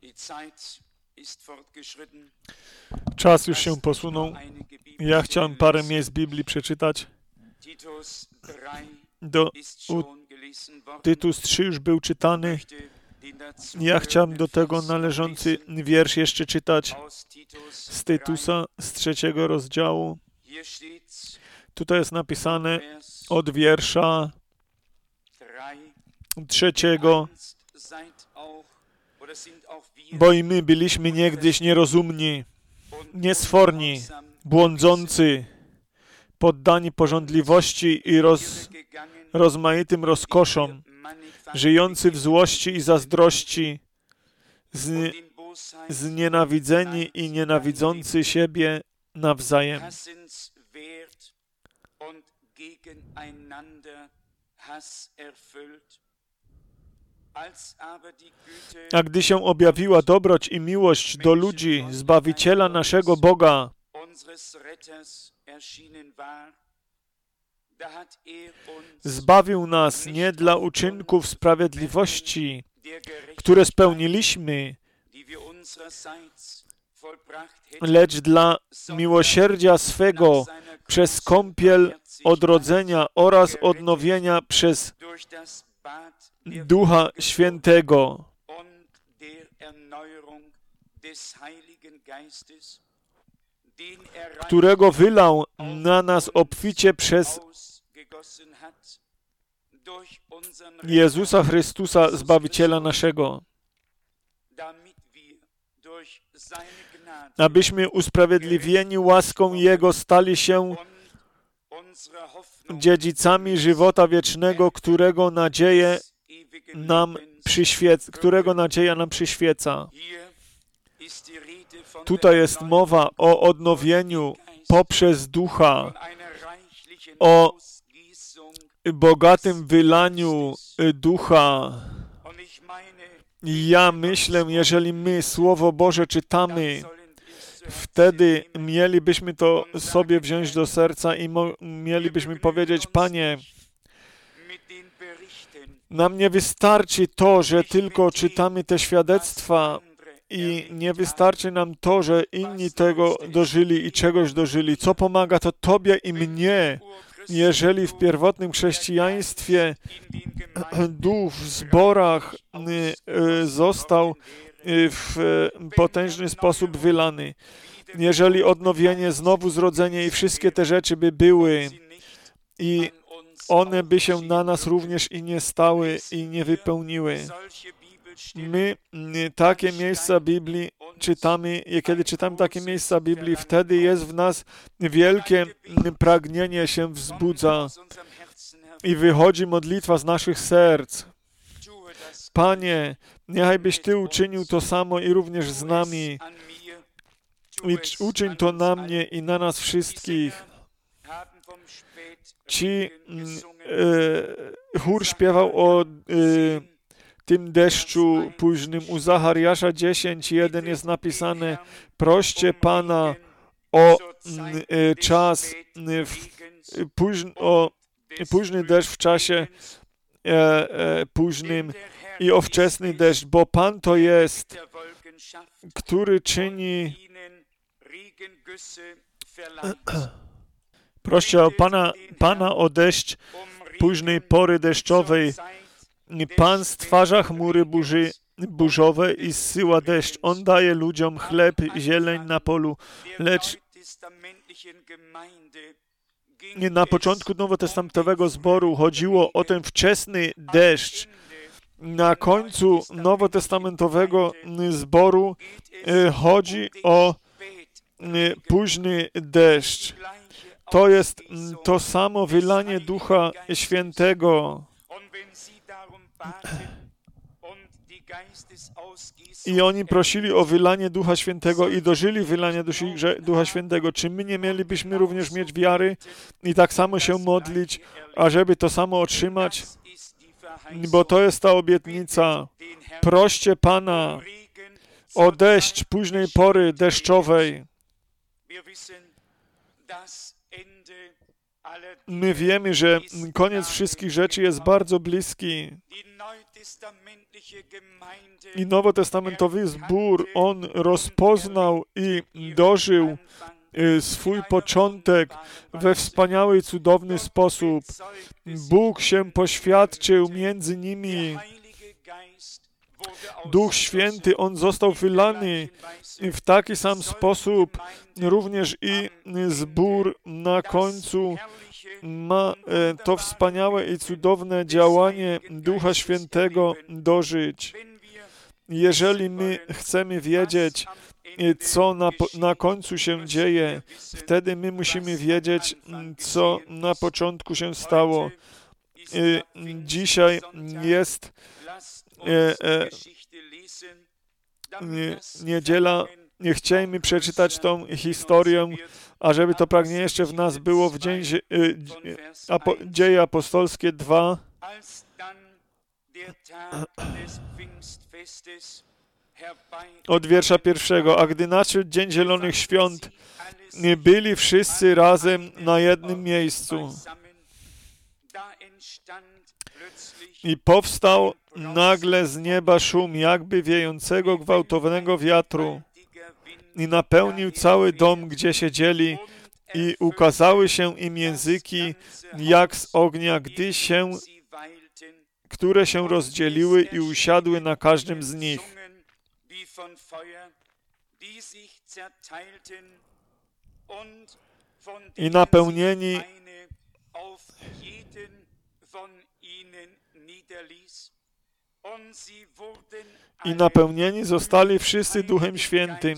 Czas już się posunął. Ja chciałem parę miejsc Biblii przeczytać. Tytus 3 już był czytany. Ja chciałem do tego należący wiersz jeszcze czytać z Tytusa, z 3 rozdziału. Tutaj jest napisane od wiersza 3. Bo i my byliśmy niegdyś nierozumni, niesforni, błądzący, poddani pożądliwości i rozmaitym rozkoszom, żyjący w złości i zazdrości, znienawidzeni i nienawidzący siebie nawzajem. A gdy się objawiła dobroć i miłość do ludzi, Zbawiciela naszego Boga, zbawił nas nie dla uczynków sprawiedliwości, które spełniliśmy, lecz dla miłosierdzia swego przez kąpiel odrodzenia oraz odnowienia przez Ducha Świętego, którego wylał na nas obficie przez Jezusa Chrystusa, Zbawiciela naszego, abyśmy usprawiedliwieni łaską Jego stali się dziedzicami żywota wiecznego, którego nadzieja nam przyświeca. Tutaj jest mowa o odnowieniu poprzez Ducha, o bogatym wylaniu Ducha. Ja myślę, jeżeli my Słowo Boże czytamy, wtedy mielibyśmy to sobie wziąć do serca i mielibyśmy powiedzieć: Panie, nam nie wystarczy to, że tylko czytamy te świadectwa i nie wystarczy nam to, że inni tego dożyli i czegoś dożyli. Co pomaga, to Tobie i mnie. Jeżeli w pierwotnym chrześcijaństwie duch w zborach został w potężny sposób wylany, jeżeli odnowienie, znowu zrodzenie i wszystkie te rzeczy by były i one by się na nas również i nie stały i nie wypełniły. My takie miejsca Biblii czytamy i kiedy czytamy takie miejsca Biblii, wtedy jest w nas wielkie pragnienie się wzbudza i wychodzi modlitwa z naszych serc. Panie, niechajbyś Ty uczynił to samo i również z nami. I uczyń to na mnie i na nas wszystkich. Chór śpiewał o tym deszczu późnym. U Zachariasza 10:1 jest napisane: proście Pana o czas, o późny deszcz w czasie późnym i o wczesny deszcz, bo Pan to jest, który czyni. Proście o Pana o deszcz późnej pory deszczowej. Pan stwarza chmury burzowe i zsyła deszcz. On daje ludziom chleb, zieleń na polu. Lecz na początku nowotestamentowego zboru chodziło o ten wczesny deszcz. Na końcu nowotestamentowego zboru chodzi o późny deszcz. To jest to samo wylanie Ducha Świętego. I oni prosili o wylanie Ducha Świętego i dożyli wylania Ducha Świętego. Czy my nie mielibyśmy również mieć wiary i tak samo się modlić, ażeby to samo otrzymać? Bo to jest ta obietnica. Proście Pana o deszcz późnej pory deszczowej. My wiemy, że koniec wszystkich rzeczy jest bardzo bliski. I nowotestamentowy zbór, on rozpoznał i dożył swój początek we wspaniały, cudowny sposób. Bóg się poświadczył między nimi. Duch Święty, On został wylany w taki sam sposób. Również i zbór na końcu ma to wspaniałe i cudowne działanie Ducha Świętego dożyć. Jeżeli my chcemy wiedzieć, co na końcu się dzieje, wtedy my musimy wiedzieć, co na początku się stało. Dzisiaj jest niedziela. Nie chcielibyśmy przeczytać tą historię, a żeby to pragnienie jeszcze w nas było w dzień Dzieje Apostolskie 2. Od wiersza 1. A gdy nadszedł Dzień Zielonych Świąt, byli wszyscy razem na jednym miejscu. I powstał nagle z nieba szum, jakby wiejącego gwałtownego wiatru, i napełnił cały dom, gdzie siedzieli, i ukazały się im języki jak z ognia, które się rozdzieliły i usiadły na każdym z nich. I napełnieni zostali wszyscy Duchem Świętym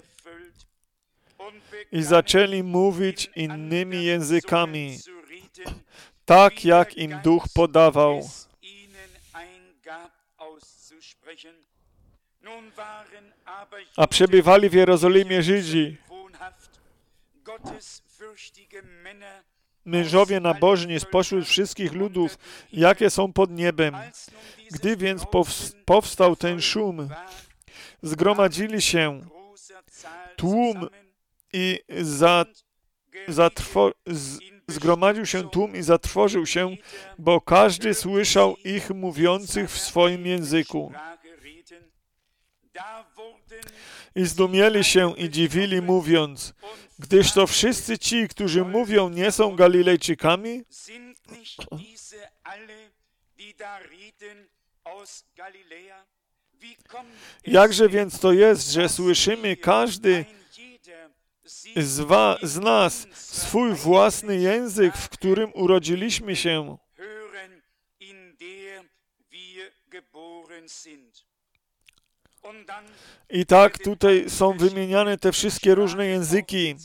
i zaczęli mówić innymi językami, tak jak im Duch podawał. A przebywali w Jerozolimie Żydzi, mężowie nabożni spośród wszystkich ludów, jakie są pod niebem. Gdy więc powstał ten szum, zgromadzili się tłum i zgromadził się tłum i zatrwożył się, bo każdy słyszał ich mówiących w swoim języku. I zdumieli się i dziwili, mówiąc, gdyż to wszyscy ci, którzy mówią, nie są Galilejczykami? Jakże więc to jest, że słyszymy każdy z nas swój własny język, w którym urodziliśmy się? I tak tutaj są wymieniane te wszystkie różne języki.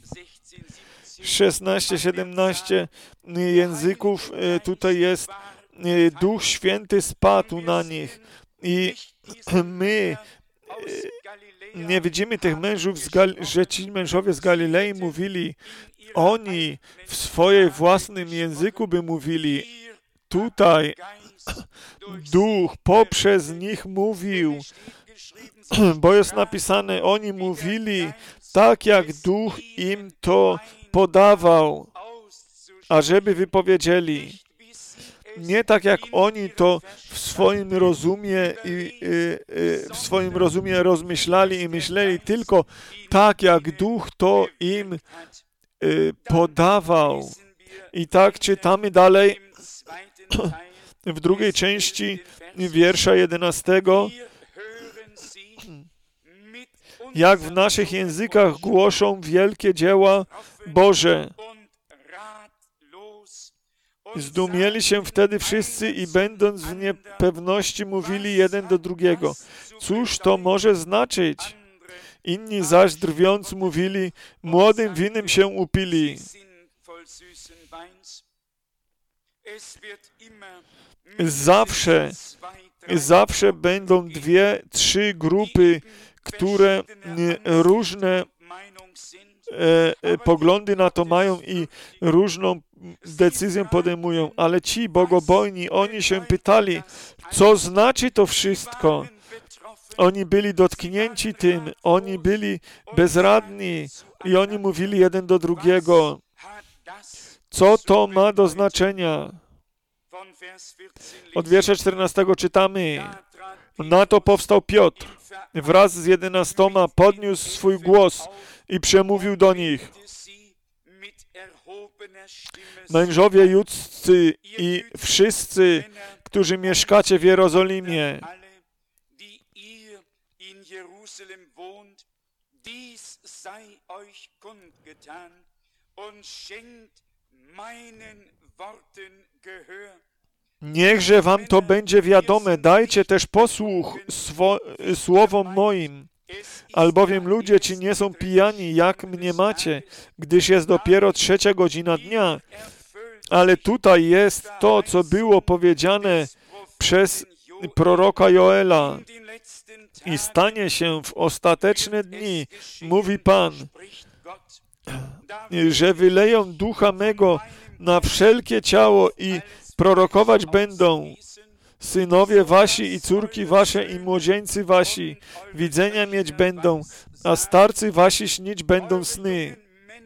16, 17 języków tutaj jest. Duch Święty spadł na nich. I my nie widzimy tych mężów, że ci mężowie z Galilei mówili, oni w swojej własnym języku by mówili. Tutaj Duch poprzez nich mówił, bo jest napisane, oni mówili tak, jak Duch im to podawał, ażeby wypowiedzieli. Nie tak, jak oni to w swoim rozumie rozmyślali i myśleli, tylko tak, jak Duch to im podawał. I tak czytamy dalej w drugiej części wiersza 11. Jak w naszych językach głoszą wielkie dzieła Boże. Zdumieli się wtedy wszyscy i będąc w niepewności mówili jeden do drugiego. Cóż to może znaczyć? Inni zaś drwiąc mówili, młodym winem się upili. Zawsze będą 2-3 grupy, które różne poglądy na to mają i różną decyzję podejmują, ale ci bogobojni, oni się pytali, co znaczy to wszystko? Oni byli dotknięci tym, oni byli bezradni i oni mówili jeden do drugiego, co to ma do znaczenia? Od wiersza 14 czytamy: Na to powstał Piotr, wraz z 11, podniósł swój głos i przemówił do nich: Mężowie judzcy i wszyscy, którzy mieszkacie w Jerozolimie, niechże wam to będzie wiadome, dajcie też posłuch słowom moim, albowiem ludzie ci nie są pijani, jak mnie macie, gdyż jest dopiero 3 godzina dnia. Ale tutaj jest to, co było powiedziane przez proroka Joela. I stanie się w ostateczne dni, mówi Pan, że wyleją ducha mego na wszelkie ciało i prorokować będą synowie wasi i córki wasze i młodzieńcy wasi. Widzenia mieć będą, a starcy wasi śnić będą sny.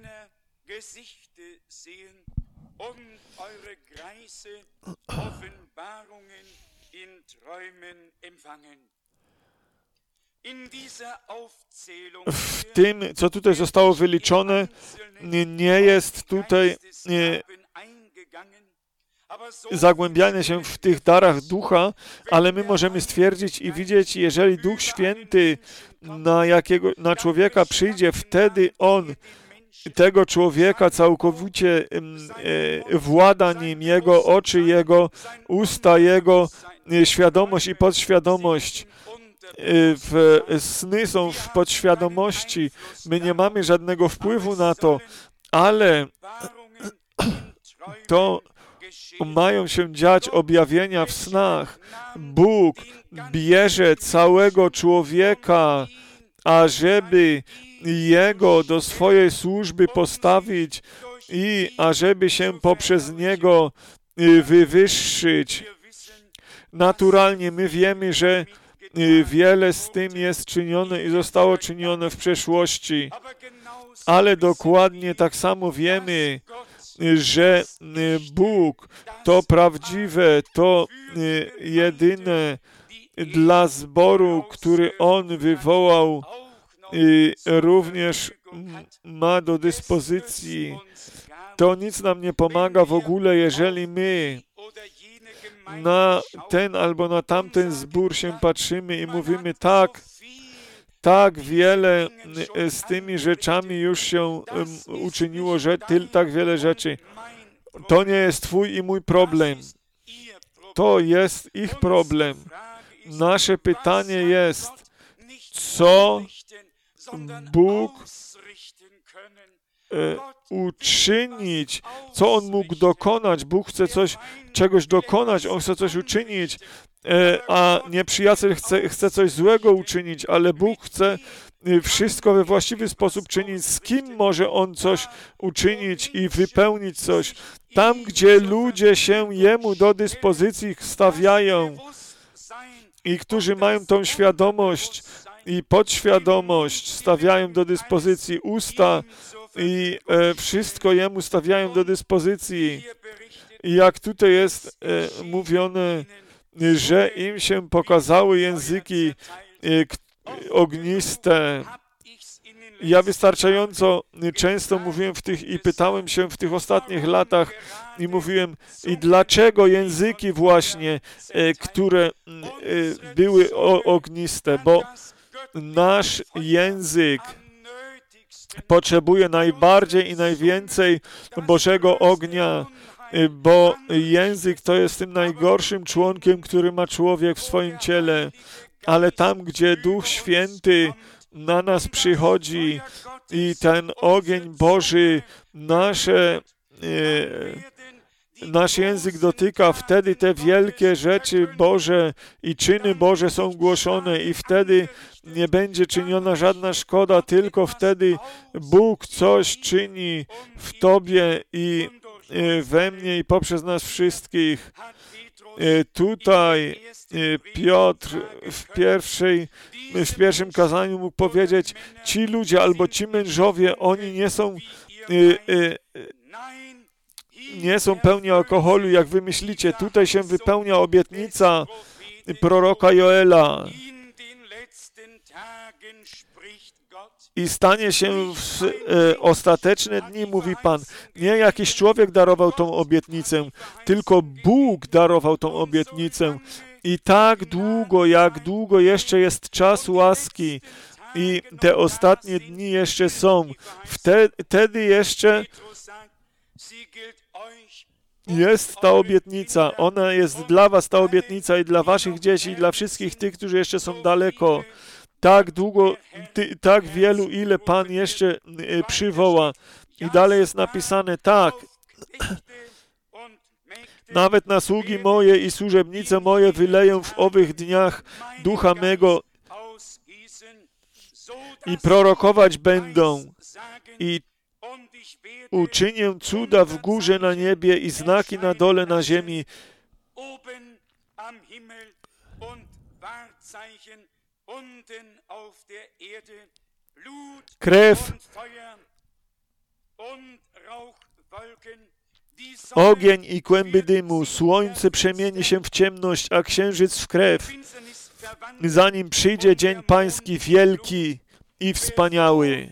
W tym, co tutaj zostało wyliczone, nie jest tutaj zagłębianie się w tych darach ducha, ale my możemy stwierdzić i widzieć, jeżeli Duch Święty na człowieka przyjdzie, wtedy on tego człowieka całkowicie włada nim, jego oczy, jego usta, jego świadomość i podświadomość. Sny są w podświadomości. My nie mamy żadnego wpływu na to, ale to mają się dziać objawienia w snach. Bóg bierze całego człowieka, ażeby jego do swojej służby postawić i ażeby się poprzez niego wywyższyć. Naturalnie my wiemy, że wiele z tym jest czynione i zostało czynione w przeszłości, ale dokładnie tak samo wiemy, że Bóg to prawdziwe, to jedyne dla zboru, który On wywołał, również ma do dyspozycji. To nic nam nie pomaga w ogóle, jeżeli my na ten albo na tamten zbór się patrzymy i mówimy tak wiele z tymi rzeczami już się uczyniło, że tak wiele rzeczy. To nie jest twój i mój problem. To jest ich problem. Nasze pytanie jest, co Bóg uczynić, co On mógł dokonać. Bóg chce czegoś dokonać, On chce coś uczynić, a nieprzyjaciel chce coś złego uczynić, ale Bóg chce wszystko we właściwy sposób czynić. Z kim może On coś uczynić i wypełnić coś? Tam, gdzie ludzie się Jemu do dyspozycji stawiają i którzy mają tą świadomość i podświadomość, stawiają do dyspozycji usta i wszystko Jemu stawiają do dyspozycji. I jak tutaj jest mówione, że im się pokazały języki ogniste. Ja wystarczająco często mówiłem i pytałem się w tych ostatnich latach i mówiłem, i dlaczego języki właśnie, które były ogniste, bo nasz język potrzebuje najbardziej i najwięcej Bożego ognia, bo język to jest tym najgorszym członkiem, który ma człowiek w swoim ciele, ale tam, gdzie Duch Święty na nas przychodzi i ten ogień Boży nasz język dotyka, wtedy te wielkie rzeczy Boże i czyny Boże są głoszone i wtedy nie będzie czyniona żadna szkoda, tylko wtedy Bóg coś czyni w Tobie i we mnie i poprzez nas wszystkich. Tutaj Piotr w pierwszym kazaniu mógł powiedzieć, ci ludzie albo ci mężowie, oni nie są nie są pełni alkoholu, jak wy myślicie. Tutaj się wypełnia obietnica proroka Joela. I stanie się w ostateczne dni, mówi Pan. Nie jakiś człowiek darował tą obietnicę, tylko Bóg darował tą obietnicę. I tak długo, jak długo jeszcze jest czas łaski i te ostatnie dni jeszcze są, wtedy jeszcze jest ta obietnica. Ona jest dla was, ta obietnica, i dla waszych dzieci, i dla wszystkich tych, którzy jeszcze są daleko. Tak długo, tak wielu, ile Pan jeszcze przywoła. I dalej jest napisane tak. Nawet na sługi moje i służebnice moje wyleję w owych dniach ducha mego i prorokować będą. I uczynię cuda w górze na niebie i znaki na dole na ziemi. Krew, ogień i kłęby dymu, słońce przemieni się w ciemność, a księżyc w krew, zanim przyjdzie dzień Pański wielki i wspaniały.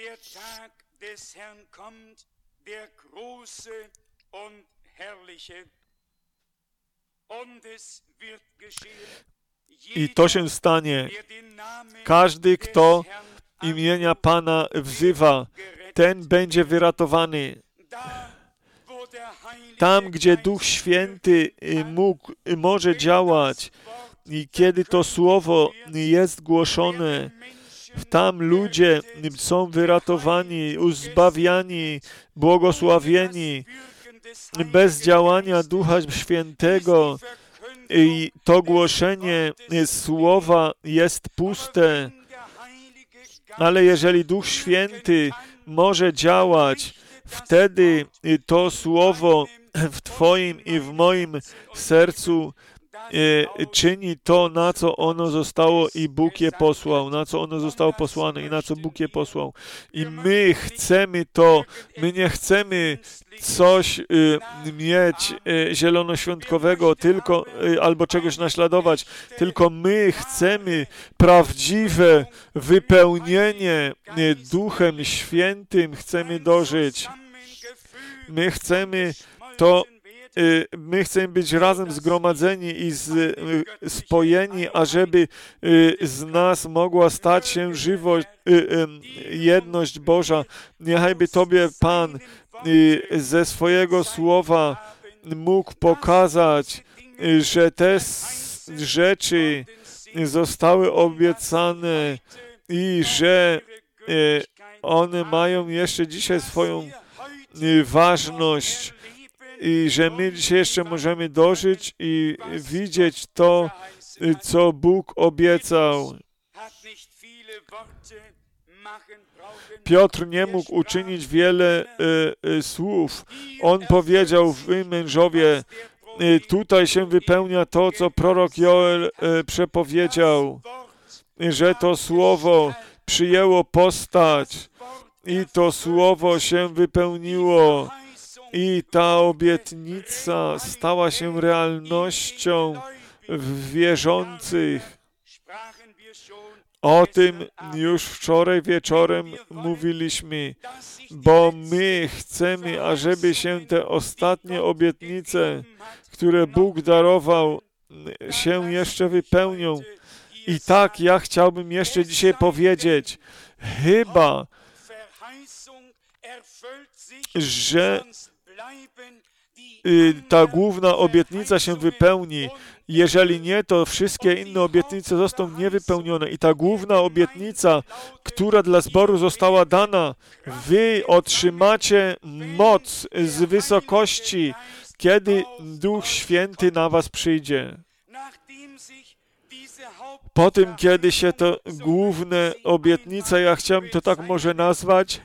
I to się stanie. Każdy, kto imienia Pana wzywa, ten będzie wyratowany. Tam, gdzie Duch Święty może działać i kiedy to słowo jest głoszone, tam ludzie są wyratowani, uzbawiani, błogosławieni. Bez działania Ducha Świętego i to głoszenie słowa jest puste. Ale jeżeli Duch Święty może działać, wtedy to słowo w Twoim i w moim sercu czyni to, na co ono zostało i Bóg je posłał, na co ono zostało posłane i na co Bóg je posłał. I my chcemy to, my nie chcemy coś mieć zielonoświątkowego tylko, albo czegoś naśladować, tylko my chcemy prawdziwe wypełnienie Duchem Świętym, chcemy dożyć. My chcemy to, my chcemy być razem zgromadzeni i spojeni, ażeby z nas mogła stać się jedność Boża. Niechajby Tobie Pan ze swojego słowa mógł pokazać, że te rzeczy zostały obiecane i że one mają jeszcze dzisiaj swoją ważność i że my dzisiaj jeszcze możemy dożyć i widzieć to, co Bóg obiecał. Piotr nie mógł uczynić wiele słów. On powiedział: wy mężowie, tutaj się wypełnia to, co prorok Joel przepowiedział, że to słowo przyjęło postać i to słowo się wypełniło i ta obietnica stała się realnością w wierzących. O tym już wczoraj wieczorem mówiliśmy, bo my chcemy, ażeby się te ostatnie obietnice, które Bóg darował, się jeszcze wypełnią. I tak ja chciałbym jeszcze dzisiaj powiedzieć, chyba, że ta główna obietnica się wypełni. Jeżeli nie, to wszystkie inne obietnice zostaną niewypełnione. I ta główna obietnica, która dla zboru została dana, wy otrzymacie moc z wysokości, kiedy Duch Święty na was przyjdzie. Po tym, kiedy się to główne obietnice, ja chciałem to tak może nazwać,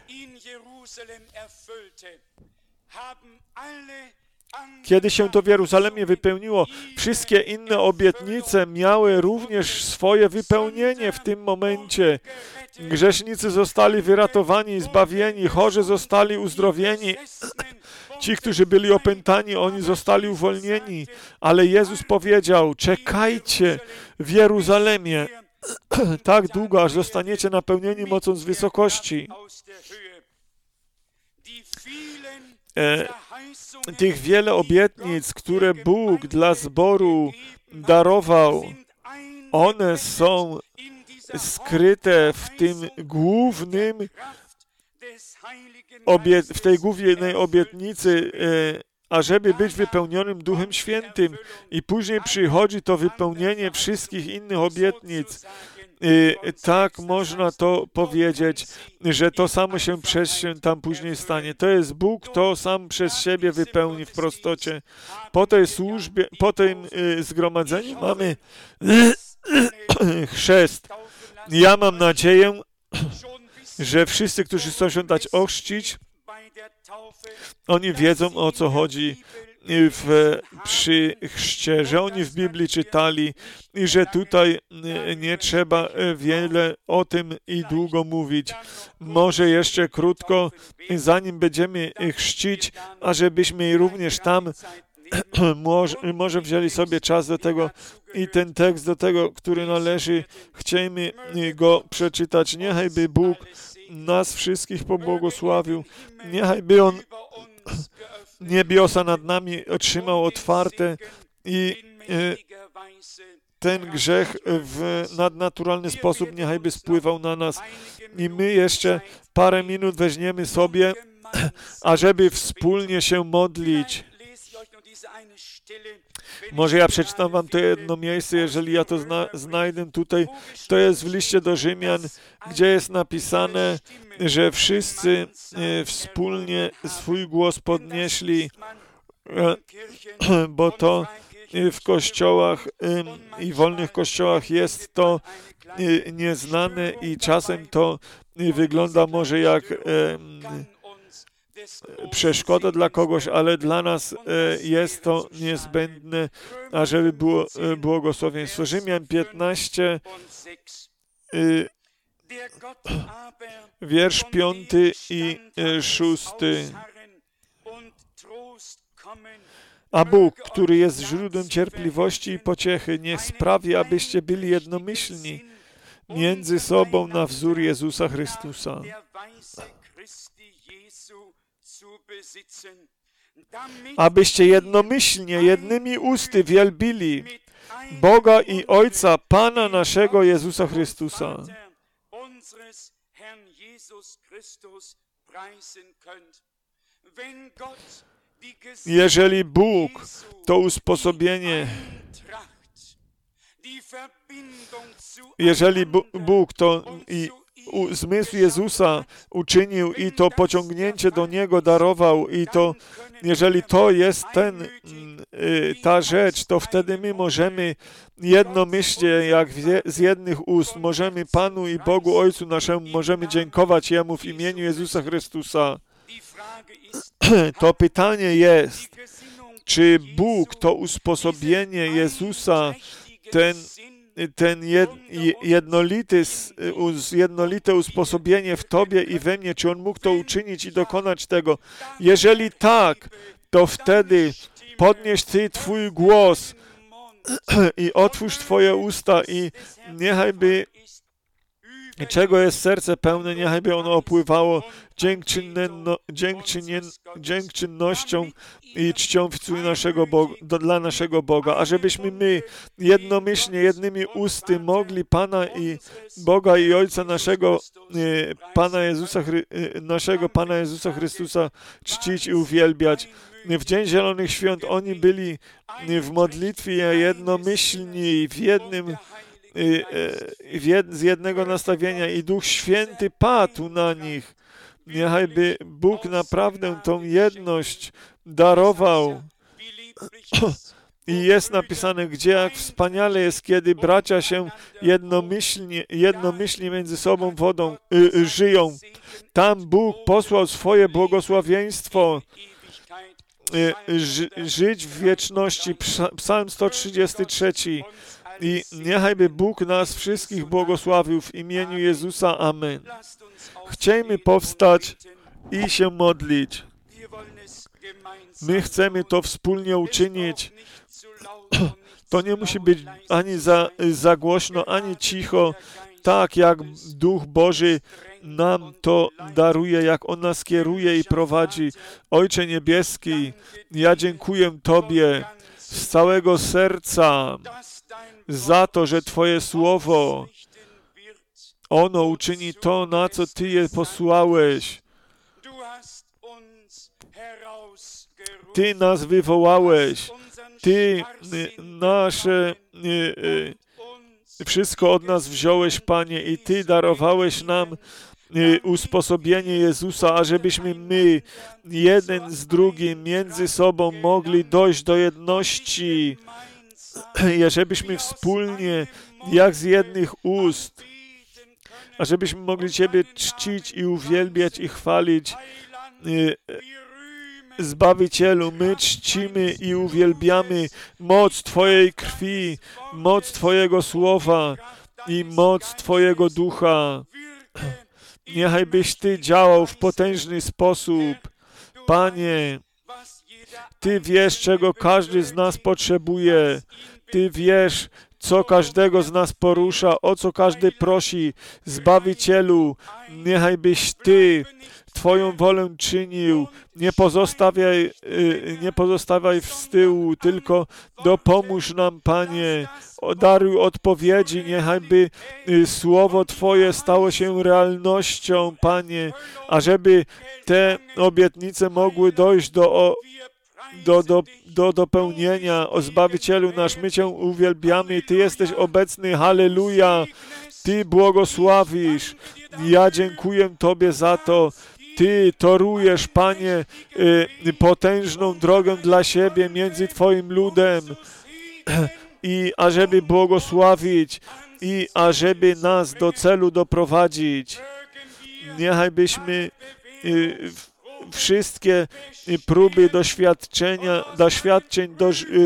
kiedy się to w Jeruzalemie wypełniło, wszystkie inne obietnice miały również swoje wypełnienie w tym momencie. Grzesznicy zostali wyratowani, zbawieni, chorzy zostali uzdrowieni, Ci, którzy byli opętani, oni zostali uwolnieni, ale Jezus powiedział, czekajcie w Jeruzalemie tak długo, aż zostaniecie napełnieni mocą z wysokości. Tych wiele obietnic, które Bóg dla zboru darował, one są skryte w tym głównym w tej głównej obietnicy, ażeby być wypełnionym Duchem Świętym. I później przychodzi to wypełnienie wszystkich innych obietnic. Tak można to powiedzieć, że to samo się przez się tam później stanie. To jest Bóg, kto sam przez siebie wypełni w prostocie. Po tej służbie, po tym zgromadzeniu mamy chrzest. Ja mam nadzieję, że wszyscy, którzy chcą się dać ochrzcić, oni wiedzą, o co chodzi przy chrzcie, że oni w Biblii czytali i że tutaj nie trzeba wiele o tym i długo mówić. Może jeszcze krótko, zanim będziemy chrzcić, a żebyśmy również tam może wzięli sobie czas do tego i ten tekst do tego, który należy, chciejmy go przeczytać. Niechaj by Bóg nas wszystkich pobłogosławił. Niechaj by On niebiosa nad nami otrzymał otwarte i ten grzech w nadnaturalny sposób niechaj by spływał na nas. I my jeszcze parę minut weźmiemy sobie, ażeby wspólnie się modlić. Może ja przeczytam wam to jedno miejsce, jeżeli ja to znajdę tutaj. To jest w liście do Rzymian, gdzie jest napisane, że wszyscy wspólnie swój głos podnieśli, bo to w kościołach i wolnych kościołach jest to nieznane i czasem to wygląda może jak przeszkoda dla kogoś, ale dla nas jest to niezbędne, ażeby było błogosławieństwo. Rzymian 15, wiersz 5 i 6. A Bóg, który jest źródłem cierpliwości i pociechy, niech sprawi, abyście byli jednomyślni między sobą na wzór Jezusa Chrystusa. Abyście jednomyślnie, jednymi usty wielbili Boga i Ojca, Pana naszego Jezusa Chrystusa. Jeżeli Bóg to usposobienie, jeżeli Bóg to zmysł Jezusa uczynił i to pociągnięcie do Niego darował i to, jeżeli to jest ta rzecz, to wtedy my możemy jednomyślnie, jak z jednych ust, możemy Panu i Bogu Ojcu naszemu, możemy dziękować Jemu w imieniu Jezusa Chrystusa. To pytanie jest, czy Bóg to usposobienie Jezusa, jednolite usposobienie w Tobie i we mnie, czy On mógł to uczynić i dokonać tego? Jeżeli tak, to wtedy podnieś Ty Twój głos i otwórz Twoje usta i niechaj by, czego jest serce pełne, niechaj by ono opływało dziękczynnością i czcią dla naszego Boga, ażebyśmy my jednomyślnie, jednymi usty mogli Pana i Boga i Ojca naszego Pana Jezusa Chrystusa czcić i uwielbiać. W Dzień Zielonych Świąt oni byli w modlitwie jednomyślni, z jednego nastawienia i Duch Święty padł na nich. Niechaj by Bóg naprawdę tą jedność darował. I jest napisane, gdzie jak wspaniale jest, kiedy bracia się jednomyślnie między sobą żyją. Tam Bóg posłał swoje błogosławieństwo. Żyć w wieczności. Psalm 133. I niechaj by Bóg nas wszystkich błogosławił w imieniu Jezusa. Amen. Chciejmy powstać i się modlić. My chcemy to wspólnie uczynić. To nie musi być ani za głośno, ani cicho, tak jak Duch Boży nam to daruje, jak On nas kieruje i prowadzi. Ojcze Niebieski, ja dziękuję Tobie z całego serca za to, że Twoje Słowo, ono uczyni to, na co Ty je posłałeś. Ty nas wywołałeś. Ty nasze wszystko od nas wziąłeś, Panie, i Ty darowałeś nam usposobienie Jezusa, ażebyśmy my, jeden z drugim, między sobą mogli dojść do jedności, i ażebyśmy wspólnie, jak z jednych ust, ażebyśmy mogli Ciebie czcić i uwielbiać i chwalić. Zbawicielu, my czcimy i uwielbiamy moc Twojej krwi, moc Twojego Słowa i moc Twojego Ducha. Niechaj byś Ty działał w potężny sposób. Panie, Ty wiesz, czego każdy z nas potrzebuje. Ty wiesz, co każdego z nas porusza, o co każdy prosi. Zbawicielu, niechaj byś Ty Twoją wolę czynił. Nie pozostawiaj z tyłu, tylko dopomóż nam, Panie. Daruj odpowiedzi, niechaj by Słowo Twoje stało się realnością, Panie, ażeby te obietnice mogły dojść do dopełnienia. O Zbawicielu nasz, my Cię uwielbiamy. Ty jesteś obecny. Halleluja. Ty błogosławisz. Ja dziękuję Tobie za to. Ty torujesz, Panie, potężną drogę dla siebie między Twoim ludem i ażeby błogosławić i ażeby nas do celu doprowadzić. Niechaj byśmy wszystkie próby doświadczeń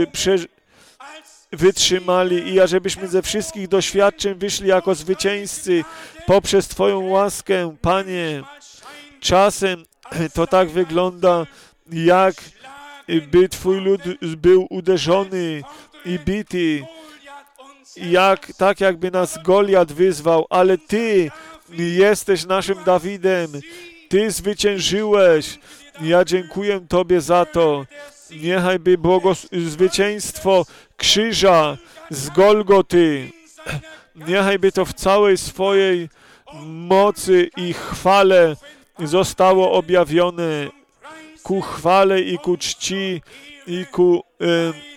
wytrzymali i ażebyśmy ze wszystkich doświadczeń wyszli jako zwycięzcy poprzez Twoją łaskę, Panie. Czasem to tak wygląda, jakby Twój lud był uderzony i bity, tak jakby nas Goliat wyzwał, ale Ty jesteś naszym Dawidem. Ty zwyciężyłeś. Ja dziękuję Tobie za to. Niechaj by zwycięstwo krzyża z Golgoty, niechaj by to w całej swojej mocy i chwale zostało objawione ku chwale i ku czci i ku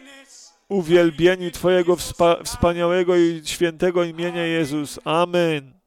uwielbieniu Twojego wspaniałego i świętego imienia Jezus. Amen.